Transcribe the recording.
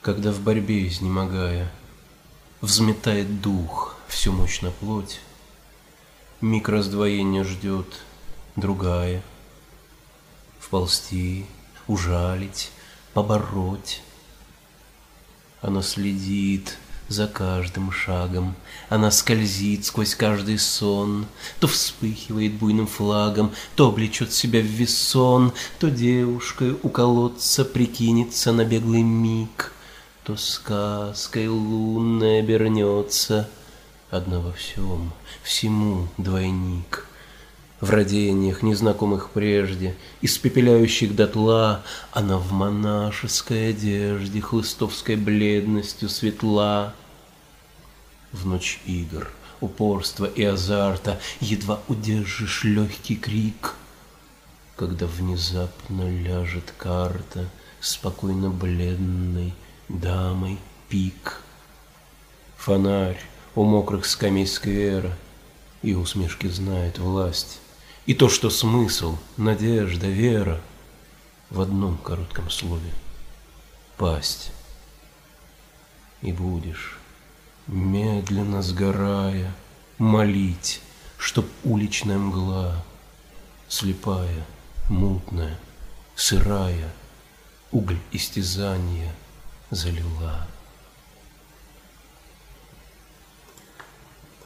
Когда в борьбе изнемогая взметает дух всю мощь на плоть, миг раздвоения ждет другая. Вползти, ужалить, побороть. Она следит за каждым шагом, она скользит сквозь каждый сон, то вспыхивает буйным флагом, то облечет себя в весон, то девушкой у колодца прикинется на беглый миг, то сказкой лунной обернется. Одна во всем, всему двойник. В родениях, незнакомых прежде, испепеляющих дотла, она в монашеской одежде, хлыстовской бледностью светла. В ночь игр, упорства и азарта едва удержишь легкий крик, когда внезапно ляжет карта спокойно бледной дамой пик. Фонарь у мокрых скамей сквера и усмешки знает власть, и то, что смысл, надежда, вера в одном коротком слове — пасть. И будешь, медленно сгорая, молить, чтоб уличная мгла, слепая, мутная, сырая, уголь истязания залила.